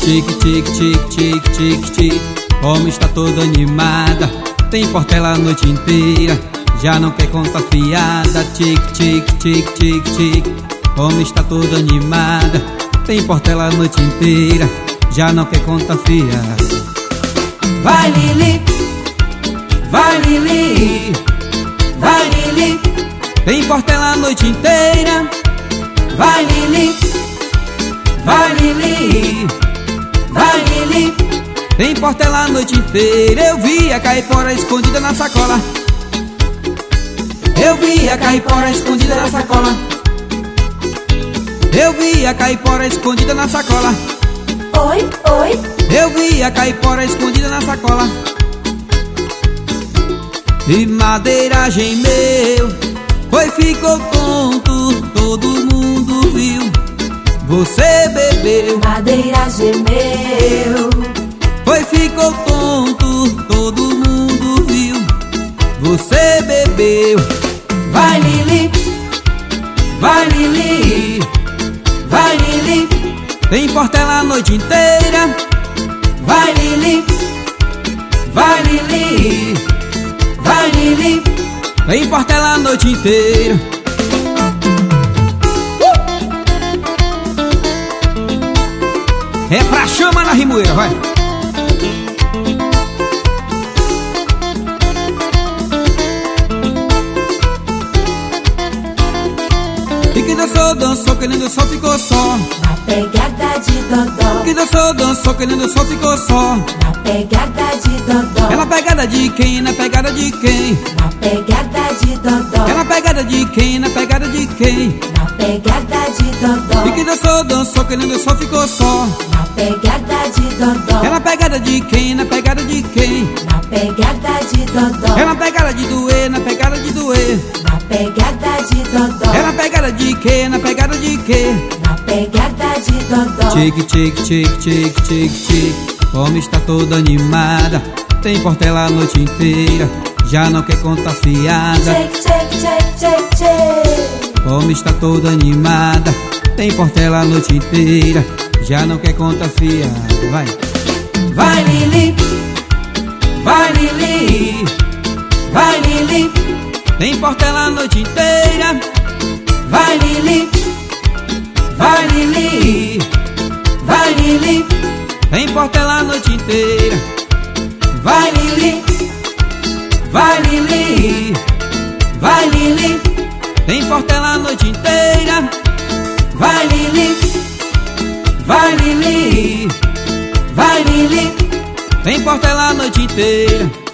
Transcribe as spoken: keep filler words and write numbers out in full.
Tique, tique, tique, tique, tique, tique. Como está toda animada, tem Portela a noite inteira, já não quer conta fiada. Tique, tique, tique, tique, tique. Como está toda animada, tem Portela a noite inteira, já não quer conta fiada. Vai Lili, vai Lili, vai Lili, tem Portela a noite inteira. vai Lili, vai Lili, vai Lili, tem Portela a noite inteira. Eu vi a caipora escondida na sacola, eu vi a caipora escondida na sacola, eu vi a caipora escondida na sacola, oi, oi, eu vi a caipora escondida na sacola. E Madeira gemeu, foi, ficou tonto, todo mundo viu, você bebeu. Madeira gemeu, foi, ficou tonto, todo mundo viu, você bebeu. vai Lili, vai Lili, vai Lili, tem Portela a noite inteira. vai Lili, vai Lili, vai Lili, tem Portela a noite inteira. É pra chama na rimoeira, vai. E quem dançou, dançou, quem não dançou ficou só. na pegada de dodó, Quem dançou, dançou, quem não dançou ficou só. na pegada de dodó, É na pegada de quem, na pegada de quem? na pegada de dodó, É na pegada de quem, na pegada de quem? na pegada de dodó, E quem dançou, dançou, quem não dançou ficou só. na pegada de dodó, É na pegada de quem, na pegada de quem? na pegada de dodó, É na pegada de doer, na pegada de doer. na pegada de dodó, É na pegada de quê, na pegada de quê? na pegada de dodó, Tique, tique, tique, tique, tique, tique. Como está toda animada, tem Portela a noite inteira, já não quer conta fiada. shake, shake, shake, shake, shake, Como está toda animada, tem Portela a noite inteira, já não quer conta fiada. Vai. vai Lili, vai Lili, vai Lili, Tem Portela a noite inteira. vai Lili, vai Lili, vai Lili, Tem Portela a noite inteira. vai Lili, vai Lili, vai Lili, Tem Portela a noite inteira. vai Lili, vai Lili, vai Lili, Tem Portela a noite inteira.